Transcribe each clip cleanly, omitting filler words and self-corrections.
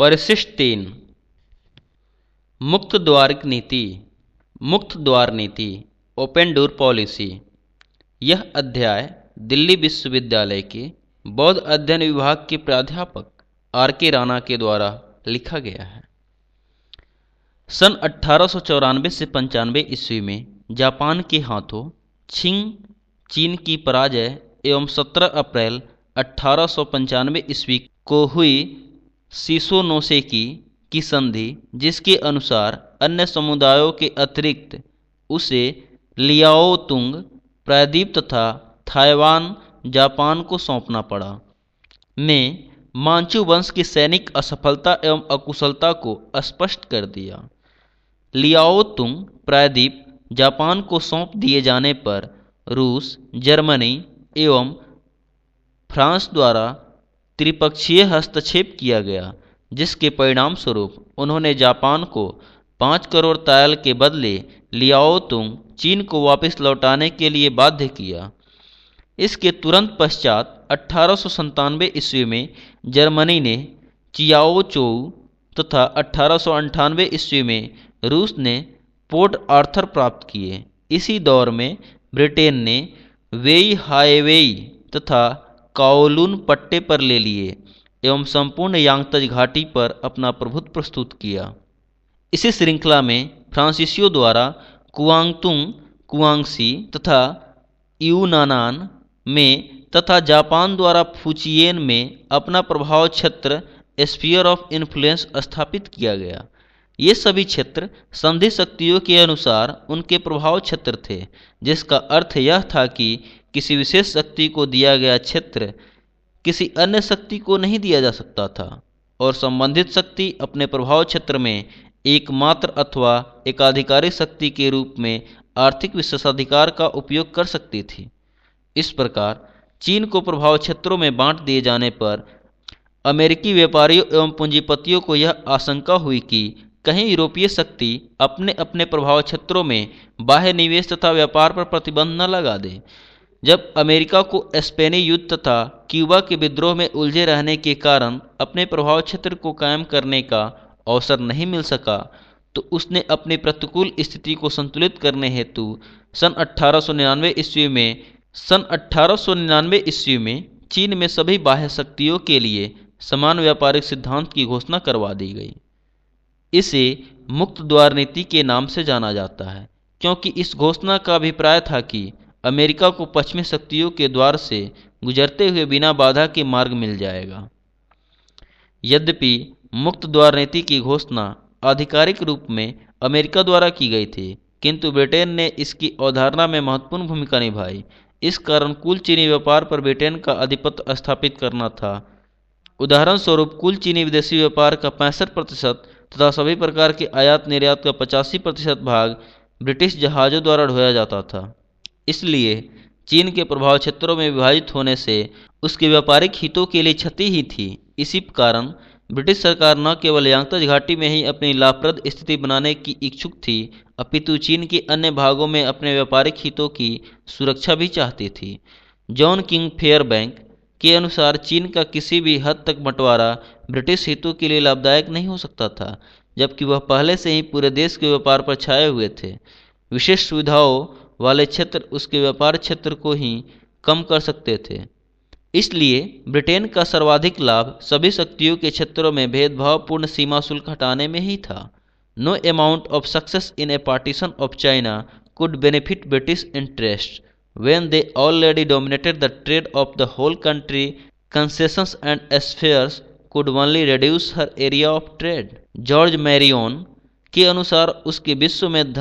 परिशिष्ट 3 मुक्त द्वार नीति। मुक्त द्वार नीति ओपन डोर पॉलिसी। यह अध्याय दिल्ली विश्वविद्यालय के बौद्ध अध्ययन विभाग के प्राध्यापक आर के राणा के द्वारा लिखा गया है। सन 1894 से 95 ईस्वी में जापान के हाथों छिंग चीन की पराजय एवं 17 अप्रैल 1895 ईस्वी को हुई शिसोनोसेकी की संधि, जिसके अनुसार अन्य समुदायों के अतिरिक्त उसे लियाओतुंग प्रायद्वीप तथा ताइवान जापान को सौंपना पड़ा, ने मांचू वंश की सैनिक असफलता एवं अकुशलता को स्पष्ट कर दिया। लियाओतुंग प्रायद्वीप जापान को सौंप दिए जाने पर रूस, जर्मनी एवं फ्रांस द्वारा त्रिपक्षीय हस्तक्षेप किया गया, जिसके परिणाम स्वरूप उन्होंने जापान को 5 करोड़ तायल के बदले लियाओतुंग चीन को वापस लौटाने के लिए बाध्य किया। इसके तुरंत पश्चात 1897 ईस्वी में जर्मनी ने चियाओचोऊ तथा 1898 ईस्वी में रूस ने पोर्ट आर्थर प्राप्त किए। इसी दौर में ब्रिटेन ने वेई हाईवेई तथा काओलून पट्टे पर ले लिए एवं संपूर्ण यांगत्ज घाटी पर अपना प्रभुत्व प्रस्तुत किया। इसी श्रृंखला में फ्रांसीसियों द्वारा कुआंगतुंग, कुआंगसी तथा यूनानान में तथा जापान द्वारा फुचियेन में अपना प्रभाव क्षेत्र स्फीयर ऑफ इन्फ्लुएंस स्थापित किया गया। ये सभी क्षेत्र संधि शक्तियों के अनुसार उनके प्रभाव क्षेत्र थे, जिसका अर्थ यह था कि किसी विशेष शक्ति को दिया गया क्षेत्र किसी अन्य शक्ति को नहीं दिया जा सकता था और संबंधित शक्ति अपने प्रभाव क्षेत्र में एकमात्र अथवा एकाधिकारी शक्ति के रूप में आर्थिक विशेषाधिकार का उपयोग कर सकती थी। इस प्रकार चीन को प्रभाव क्षेत्रों में बांट दिए जाने पर अमेरिकी व्यापारियों एवं पूंजीपतियों को यह आशंका हुई कि कहीं यूरोपीय शक्ति अपने अपने प्रभाव क्षेत्रों में बाह्य निवेश तथा व्यापार पर प्रतिबंध न लगा दे। जब अमेरिका को स्पेनी युद्ध तथा क्यूबा के विद्रोह में उलझे रहने के कारण अपने प्रभाव क्षेत्र को कायम करने का अवसर नहीं मिल सका, तो उसने अपनी प्रतिकूल स्थिति को संतुलित करने हेतु सन 1899 ईस्वी में चीन में सभी बाह्य शक्तियों के लिए समान व्यापारिक सिद्धांत की घोषणा करवा दी गई। इसे मुक्त द्वार नीति के नाम से जाना जाता है, क्योंकि इस घोषणा का अभिप्राय था कि अमेरिका को पश्चिमी शक्तियों के द्वार से गुजरते हुए बिना बाधा के मार्ग मिल जाएगा। यद्यपि मुक्त द्वार नीति की घोषणा आधिकारिक रूप में अमेरिका द्वारा की गई थी, किंतु ब्रिटेन ने इसकी अवधारणा में महत्वपूर्ण भूमिका निभाई। इस कारण कुल चीनी व्यापार पर ब्रिटेन का आधिपत्य स्थापित करना था। उदाहरण स्वरूप कुल चीनी विदेशी व्यापार का 65% तथा सभी प्रकार के आयात निर्यात का 85% भाग ब्रिटिश जहाज़ों द्वारा ढोया जाता था। इसलिए चीन के प्रभाव क्षेत्रों में विभाजित होने से उसके व्यापारिक हितों के लिए क्षति ही थी। इसी कारण ब्रिटिश सरकार न केवल यांगत्ज घाटी में ही अपनी लाभप्रद स्थिति बनाने की इच्छुक थी, अपितु चीन के अन्य भागों में अपने व्यापारिक हितों की सुरक्षा भी चाहती थी। जॉन किंग फेयरबैंक के अनुसार चीन का किसी भी हद तक बंटवारा ब्रिटिश हितों के लिए लाभदायक नहीं हो सकता था, जबकि वह पहले से ही पूरे देश के व्यापार पर छाए हुए थे। विशेष सुविधाओं वाले क्षेत्र उसके व्यापार क्षेत्र को ही कम कर सकते थे। इसलिए ब्रिटेन का सर्वाधिक लाभ सभी शक्तियों के क्षेत्रों में भेदभावपूर्ण सीमा शुल्क हटाने में ही था। No amount of success in a partition of China could benefit British interest when they already dominated the trade of the whole country. Concessions and spheres could only reduce her area of trade. George Marion के अनुसार उसके विश्व में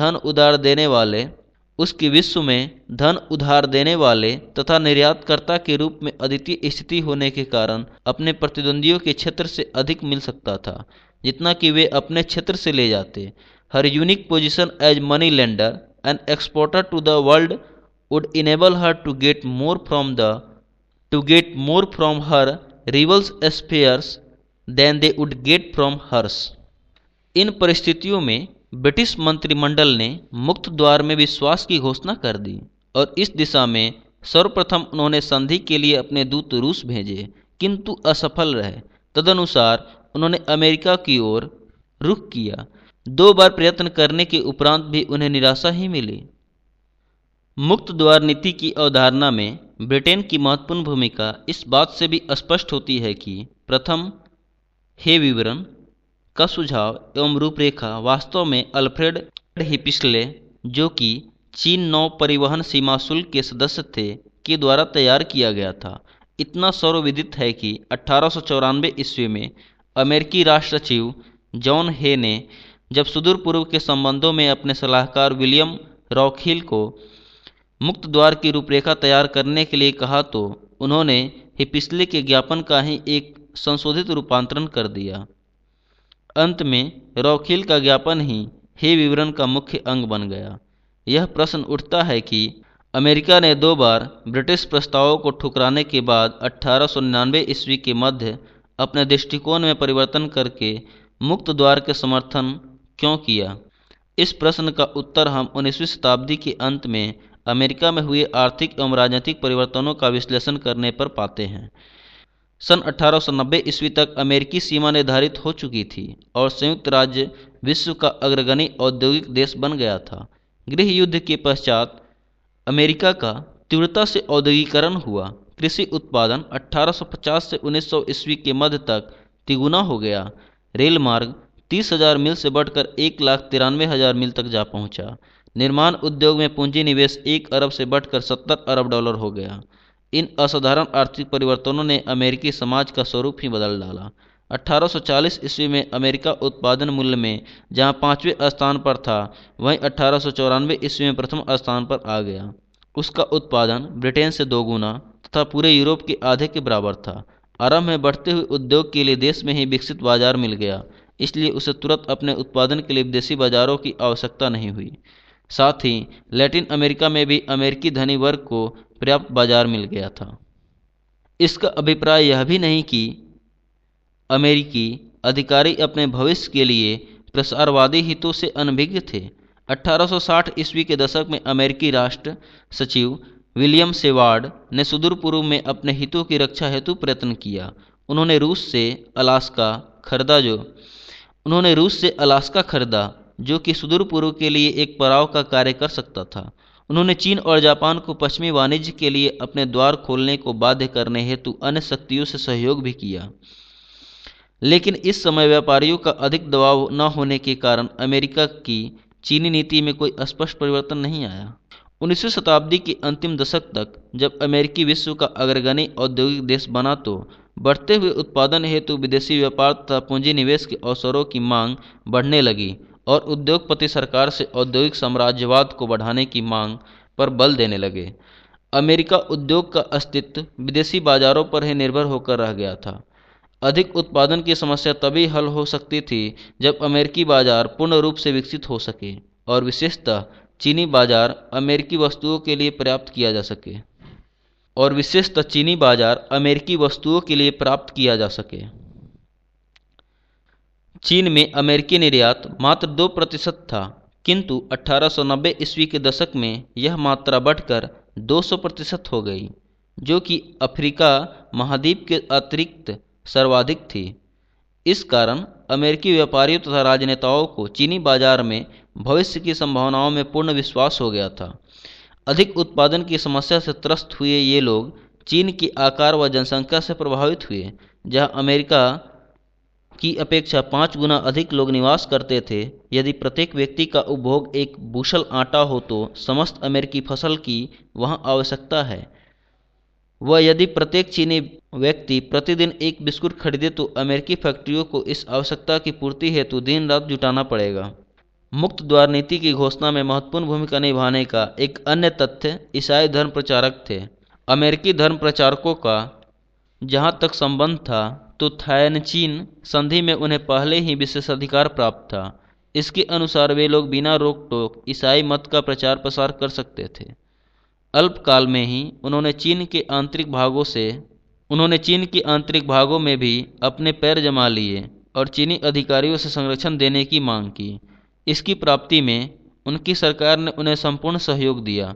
धन उधार देने वाले तथा निर्यातकर्ता के रूप में अद्वितीय स्थिति होने के कारण अपने प्रतिद्वंदियों के क्षेत्र से अधिक मिल सकता था, जितना कि वे अपने क्षेत्र से ले जाते। Her unique position as money lender and exporter to the world would enable her to get more from her rivals spheres than they would get from hers. इन परिस्थितियों में ब्रिटिश मंत्रिमंडल ने मुक्त द्वार में विश्वास की घोषणा कर दी और इस दिशा में सर्वप्रथम उन्होंने संधि के लिए अपने दूत रूस भेजे, किंतु असफल रहे। तदनुसार उन्होंने अमेरिका की ओर रुख किया। 2 बार प्रयत्न करने के उपरांत भी उन्हें निराशा ही मिली। मुक्त द्वार नीति की अवधारणा में ब्रिटेन की महत्वपूर्ण भूमिका इस बात से भी स्पष्ट होती है कि प्रथम हे विवरण का सुझाव एवं रूपरेखा वास्तव में अल्फ्रेड हिपिस्ले, जो कि चीन नौ परिवहन सीमा शुल्क के सदस्य थे, के द्वारा तैयार किया गया था। इतना सर्वविदित है कि 1894 ईस्वी में अमेरिकी राष्ट्र सचिव जॉन हे ने जब सुदूर पूर्व के संबंधों में अपने सलाहकार विलियम रॉकहिल को मुक्त द्वार की रूपरेखा तैयार करने के लिए कहा तो उन्होंने हिपिस्ले के ज्ञापन का ही एक संशोधित रूपांतरण कर दिया। अंत में रॉकहिल का ज्ञापन ही हे विवरण का मुख्य अंग बन गया। यह प्रश्न उठता है कि अमेरिका ने 2 बार ब्रिटिश प्रस्तावों को ठुकराने के बाद 1899 ईस्वी के मध्य अपने दृष्टिकोण में परिवर्तन करके मुक्त द्वार के समर्थन क्यों किया? इस प्रश्न का उत्तर हम 19वीं शताब्दी के अंत में अमेरिका में हुए आर्थिक एवं राजनीतिक परिवर्तनों का विश्लेषण करने पर पाते हैं। सन 1890 ईस्वी तक अमेरिकी सीमा निर्धारित हो चुकी थी और संयुक्त राज्य विश्व का अग्रगणी औद्योगिक देश बन गया था। गृह युद्ध के पश्चात अमेरिका का तीव्रता से औद्योगिकरण हुआ। कृषि उत्पादन 1850 से 1900 ईस्वी के मध्य तक तिगुना हो गया। रेल मार्ग 30,000 मील से बढ़कर 1,93,000 मील तक जा पहुंचा। निर्माण उद्योग में पूंजी निवेश 1 अरब से बढ़कर 70 अरब डॉलर हो गया। इन असाधारण आर्थिक परिवर्तनों ने अमेरिकी समाज का स्वरूप ही बदल डाला। 1840 ईस्वी में अमेरिका उत्पादन मूल्य में जहां 5वें स्थान पर था, वहीं 1894 ईस्वी में प्रथम स्थान पर आ गया। उसका उत्पादन ब्रिटेन से 2 गुना तथा पूरे यूरोप के आधे के बराबर था। आरंभ में बढ़ते हुए उद्योग के लिए देश में ही विकसित बाजार मिल गया, इसलिए उसे तुरंत अपने उत्पादन के लिए विदेशी बाजारों की आवश्यकता नहीं हुई। साथ ही लैटिन अमेरिका में भी अमेरिकी धनी वर्ग को पर्याप्त बाजार मिल गया था। इसका अभिप्राय यह भी नहीं कि अमेरिकी अधिकारी अपने भविष्य के लिए प्रसारवादी हितों से अनभिज्ञ थे। 1860 ईस्वी के दशक में अमेरिकी राष्ट्र सचिव विलियम सेवार्ड ने सुदूर पूर्व में अपने हितों की रक्षा हेतु प्रयत्न किया। उन्होंने रूस से अलास्का खरीदा, जो कि सुदूर पूर्व के लिए एक पड़ाव का कार्य कर सकता था। उन्होंने चीन और जापान को पश्चिमी वाणिज्य के लिए अपने द्वार खोलने को बाध्य करने हेतु अन्य शक्तियों से सहयोग भी किया, लेकिन इस समय व्यापारियों का अधिक दबाव न होने के कारण अमेरिका की चीनी नीति में कोई स्पष्ट परिवर्तन नहीं आया। 19वीं शताब्दी के अंतिम दशक तक जब अमेरिकी विश्व का अग्रगणी औद्योगिक देश बना तो बढ़ते हुए उत्पादन हेतु विदेशी व्यापार तथा पूंजी निवेश के अवसरों की मांग बढ़ने लगी और उद्योगपति सरकार से औद्योगिक साम्राज्यवाद को बढ़ाने की मांग पर बल देने लगे। अमेरिका उद्योग का अस्तित्व विदेशी बाजारों पर ही निर्भर होकर रह गया था। अधिक उत्पादन की समस्या तभी हल हो सकती थी जब अमेरिकी बाजार पूर्ण रूप से विकसित हो सके और विशेषतः चीनी बाजार अमेरिकी वस्तुओं के लिए प्राप्त किया जा सके। चीन में अमेरिकी निर्यात मात्र 2% था, किंतु 1890 ईस्वी के दशक में यह मात्रा बढ़कर 200% हो गई, जो कि अफ्रीका महाद्वीप के अतिरिक्त सर्वाधिक थी। इस कारण अमेरिकी व्यापारियों तथा राजनेताओं को चीनी बाजार में भविष्य की संभावनाओं में पूर्ण विश्वास हो गया था। अधिक उत्पादन की समस्या से त्रस्त हुए ये लोग चीन की आकार व जनसंख्या से प्रभावित हुए। जहां अमेरिका की अपेक्षा 5 गुना अधिक लोग निवास करते थे, यदि प्रत्येक व्यक्ति का उपभोग 1 बुशल आटा हो तो समस्त अमेरिकी फसल की वहां आवश्यकता है। वह यदि प्रत्येक चीनी व्यक्ति प्रतिदिन 1 बिस्कुट खरीदे तो अमेरिकी फैक्ट्रियों को इस आवश्यकता की पूर्ति हेतु दिन रात जुटाना पड़ेगा। मुक्त द्वार नीति की घोषणा में महत्वपूर्ण भूमिका निभाने का एक अन्य तथ्य ईसाई धर्म प्रचारक थे। अमेरिकी धर्म प्रचारकों का जहाँ तक संबंध था तो थायनचीन संधि में उन्हें पहले ही विशेषाधिकार प्राप्त था। इसके अनुसार वे लोग बिना रोक टोक ईसाई मत का प्रचार प्रसार कर सकते थे। अल्पकाल में ही उन्होंने चीन के आंतरिक भागों में भी अपने पैर जमा लिए और चीनी अधिकारियों से संरक्षण देने की मांग की। इसकी प्राप्ति में उनकी सरकार ने उन्हें संपूर्ण सहयोग दिया।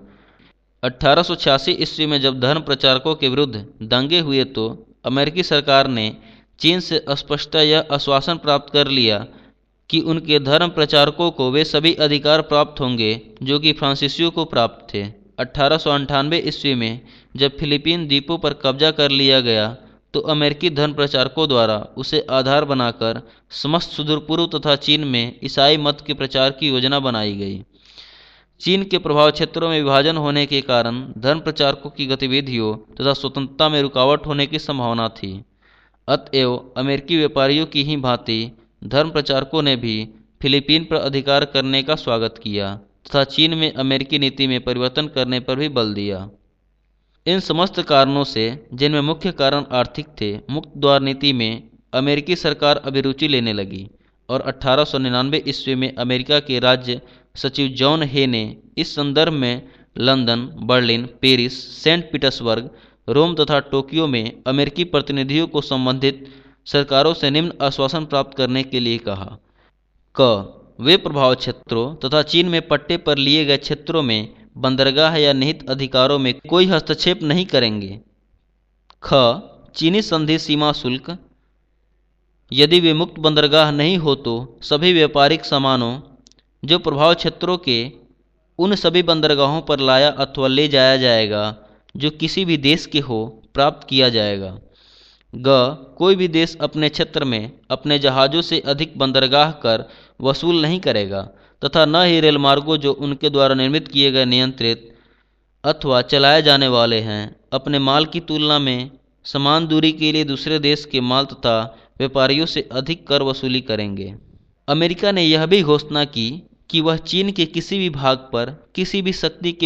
1886 ईस्वी में जब धर्म प्रचारकों के विरुद्ध दंगे हुए तो अमेरिकी सरकार ने चीन से स्पष्टतः यह आश्वासन प्राप्त कर लिया कि उनके धर्म प्रचारकों को वे सभी अधिकार प्राप्त होंगे जो कि फ्रांसीसियों को प्राप्त थे। 1898 ईस्वी में जब फिलीपीन द्वीपों पर कब्जा कर लिया गया तो अमेरिकी धर्म प्रचारकों द्वारा उसे आधार बनाकर समस्त सुदूर पूर्व तथा चीन में ईसाई मत के प्रचार की योजना बनाई गई। चीन के प्रभाव क्षेत्रों में विभाजन होने के कारण धर्म प्रचारकों की गतिविधियों तथा स्वतंत्रता में रुकावट होने की संभावना थी। अतएव अमेरिकी व्यापारियों की ही भांति धर्म प्रचारकों ने भी फिलीपीन पर अधिकार करने का स्वागत किया तथा चीन में अमेरिकी नीति में परिवर्तन करने पर भी बल दिया। इन समस्त कारणों से, जिनमें मुख्य कारण आर्थिक थे, मुक्त द्वार नीति में अमेरिकी सरकार अभिरुचि लेने लगी और 1899 ईस्वी में अमेरिका के राज्य सचिव जॉन हे ने इस संदर्भ में London, Berlin, Paris, Saint Petersburg, Rome तथा टोक्यो में अमेरिकी प्रतिनिधियों को संबंधित सरकारों से निम्न आश्वासन प्राप्त करने के लिए कहा। क वे प्रभाव क्षेत्रों तथा चीन में पट्टे पर लिए गए क्षेत्रों में बंदरगाह या निहित अधिकारों में कोई हस्तक्षेप नहीं करेंगे। ख चीनी संधि सीमा शुल्क, यदि वे मुक्त बंदरगाह नहीं हो तो सभी व्यापारिक सामानों जो प्रभाव क्षेत्रों के उन सभी बंदरगाहों पर लाया अथवा ले जाया जाएगा जो किसी भी देश के हो, प्राप्त किया जाएगा। ग कोई भी देश अपने क्षेत्र में अपने जहाज़ों से अधिक बंदरगाह कर वसूल नहीं करेगा तथा न ही रेलमार्गों जो उनके द्वारा निर्मित किए गए, नियंत्रित अथवा चलाए जाने वाले हैं, अपने माल की तुलना में समान दूरी के लिए दूसरे देश के माल तथा व्यापारियों से अधिक कर वसूली करेंगे। अमेरिका ने यह भी घोषणा की कि वह चीन के किसी भी भाग पर किसी भी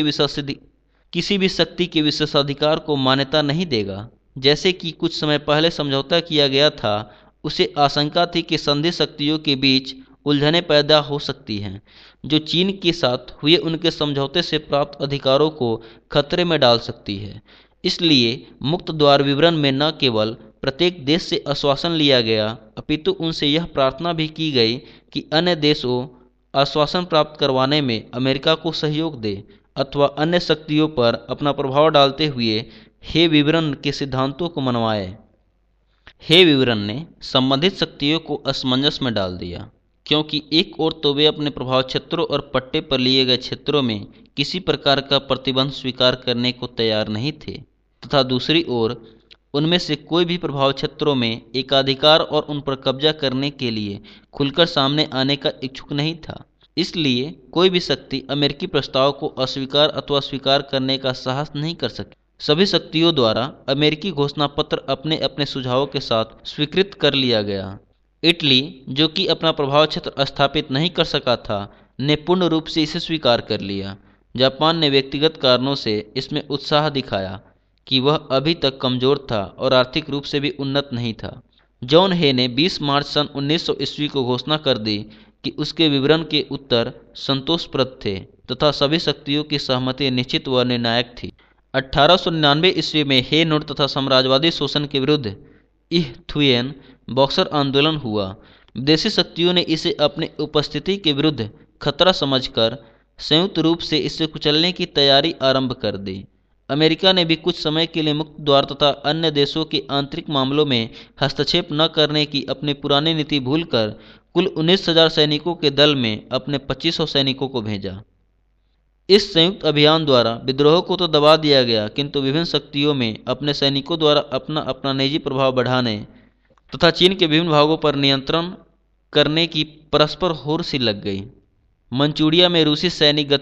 शक्ति के विशेषाधिकार को मान्यता नहीं देगा। जैसे कि कुछ समय पहले समझौता किया गया था, उसे आशंका थी कि संधि शक्तियों के बीच उलझनें पैदा हो सकती हैं जो चीन के साथ हुए उनके समझौते से प्राप्त अधिकारों को खतरे में डाल सकती है। इसलिए मुक्त द्वार विवरण में न केवल प्रत्येक देश से आश्वासन लिया गया अपितु उनसे यह प्रार्थना भी की गई कि अन्य देशों आश्वासन प्राप्त करवाने में अमेरिका को सहयोग दे अथवा अन्य शक्तियों पर अपना प्रभाव डालते हुए हे विवरण के सिद्धांतों को मनवाए। हे विवरण ने संबंधित शक्तियों को असमंजस में डाल दिया, क्योंकि एक ओर तो वे अपने प्रभाव क्षेत्रों और पट्टे पर लिए गए क्षेत्रों में किसी प्रकार का प्रतिबंध स्वीकार करने को तैयार नहीं थे तथा दूसरी ओर उनमें से कोई भी प्रभाव क्षेत्रों में एकाधिकार और उन पर कब्जा करने के लिए खुलकर सामने आने का इच्छुक नहीं था। इसलिए कोई भी शक्ति अमेरिकी प्रस्ताव को अस्वीकार अथवा स्वीकार करने का साहस नहीं कर सकी। सभी शक्तियों द्वारा अमेरिकी घोषणा पत्र अपने अपने सुझावों के साथ स्वीकृत कर लिया गया। इटली, जो कि अपना प्रभाव क्षेत्र स्थापित नहीं कर सका था, ने पूर्ण रूप से इसे स्वीकार कर लिया। जापान ने व्यक्तिगत कारणों से इसमें उत्साह दिखाया कि वह अभी तक कमज़ोर था और आर्थिक रूप से भी उन्नत नहीं था। जॉन हे ने 20 मार्च सन 1900 ईस्वी को घोषणा कर दी कि उसके विवरण के उत्तर संतोषप्रद थे तथा सभी शक्तियों की सहमति निश्चित व निर्णायक थी। 1899 ईस्वी में हे नोट तथा साम्राज्यवादी शोषण के विरुद्ध इह थुयेन बॉक्सर आंदोलन हुआ। विदेशी शक्तियों ने इसे अपनी उपस्थिति के विरुद्ध खतरा समझकर संयुक्त रूप से इसे कुचलने की तैयारी आरंभ कर दी। अमेरिका ने भी कुछ समय के लिए मुक्त द्वार तथा अन्य देशों के आंतरिक मामलों में हस्तक्षेप न करने की अपनी पुरानी नीति भूलकर कुल 19,000 सैनिकों के दल में अपने 2500 सैनिकों को भेजा। इस संयुक्त अभियान द्वारा विद्रोह को तो दबा दिया गया, किंतु विभिन्न शक्तियों में अपने सैनिकों द्वारा अपना अपना निजी प्रभाव बढ़ाने तथा चीन के विभिन्न भागों पर नियंत्रण करने की परस्पर होड़ सी लग गई। मंचूरिया में रूसी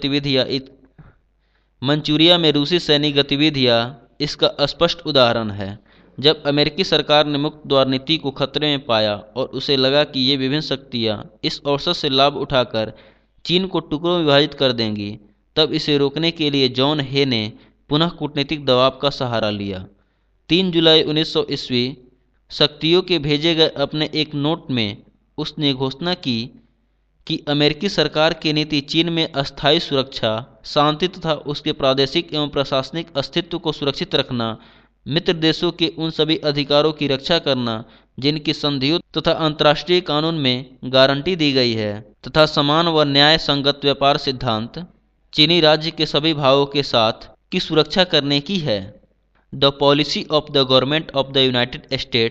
सैनिक गतिविधियां इसका स्पष्ट उदाहरण है। जब अमेरिकी सरकार ने मुक्त द्वार नीति को खतरे में पाया और उसे लगा कि ये विभिन्न शक्तियां इस अवसर से लाभ उठाकर चीन को टुकड़ों में विभाजित कर देंगी, तब इसे रोकने के लिए जॉन हे ने पुनः कूटनीतिक दबाव का सहारा लिया। 3 जुलाई 1900 ईस्वी शक्तियों के भेजे गए अपने एक नोट में उसने घोषणा की कि अमेरिकी सरकार की नीति चीन में अस्थायी सुरक्षा, शांति तथा उसके प्रादेशिक एवं प्रशासनिक अस्तित्व को सुरक्षित रखना, मित्र देशों के उन सभी अधिकारों की रक्षा करना जिनकी संधियों तथा अंतर्राष्ट्रीय कानून में गारंटी दी गई है, तथा समान व न्याय संगत व्यापार सिद्धांत चीनी राज्य के सभी भागों के साथ की सुरक्षा करने की है। The policy of the government of the United States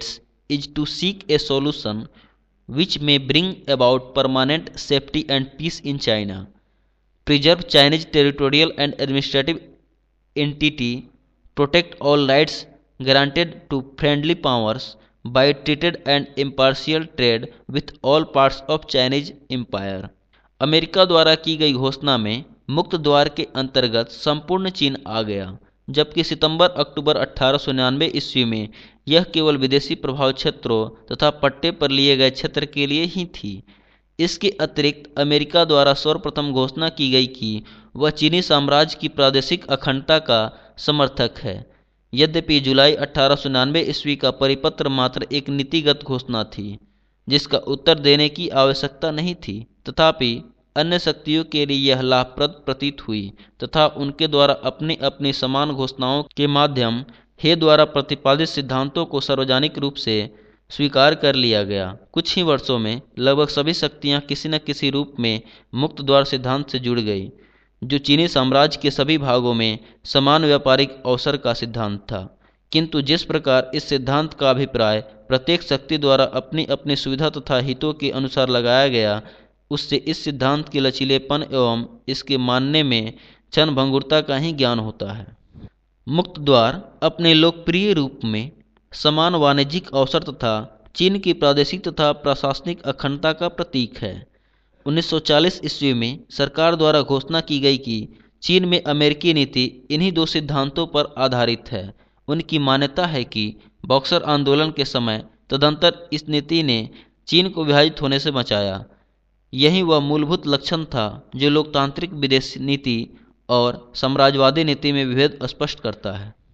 is to seek a solution which may bring about permanent safety and peace in China, preserve Chinese territorial and administrative entity, protect all rights granted to friendly powers by treated and impartial trade with all parts of Chinese empire। America द्वारा की गई घोषणा में मुक्त द्वार के अंतर्गत संपूर्ण चीन आ गया, जबकि सितंबर-अक्टूबर 1899 ईस्वी में यह केवल विदेशी प्रभाव क्षेत्रों तथा पट्टे पर लिए गए क्षेत्र के लिए ही थी। इसके अतिरिक्त अमेरिका द्वारा सर्वप्रथम घोषणा की गई कि वह चीनी साम्राज्य की प्रादेशिक अखंडता का समर्थक है। यद्यपि जुलाई 1899 ईस्वी का परिपत्र मात्र एक नीतिगत घोषणा थी जिसका उत्तर देने की आवश्यकता नहीं थी, तथापि अन्य शक्तियों के लिए यह लाभप्रद प्रतीत हुई तथा उनके द्वारा अपनी अपनी समान घोषणाओं के माध्यम हे द्वारा प्रतिपादित सिद्धांतों को सार्वजनिक रूप से स्वीकार कर लिया गया। कुछ ही वर्षों में लगभग सभी शक्तियां किसी न किसी रूप में मुक्त द्वार सिद्धांत से जुड़ गई, जो चीनी साम्राज्य के सभी भागों में समान व्यापारिक अवसर का सिद्धांत था। किंतु जिस प्रकार इस सिद्धांत का अभिप्राय प्रत्येक शक्ति द्वारा अपनी अपनी सुविधा तथा हितों के अनुसार लगाया गया, उससे इस सिद्धांत के लचीलेपन एवं इसके मानने में क्षणभंगुरता का ही ज्ञान होता है। मुक्त द्वार अपने लोकप्रिय रूप में समान वाणिज्यिक अवसर तथा चीन की प्रादेशिक तथा प्रशासनिक अखंडता का प्रतीक है। 1940 ईस्वी में सरकार द्वारा घोषणा की गई कि चीन में अमेरिकी नीति इन्हीं दो सिद्धांतों पर आधारित है। उनकी मान्यता है कि बॉक्सर आंदोलन के समय तदंतर इस नीति ने चीन को विभाजित होने से बचाया। यही वह मूलभूत लक्षण था जो लोकतांत्रिक विदेश नीति और साम्राज्यवादी नीति में विभेद स्पष्ट करता है।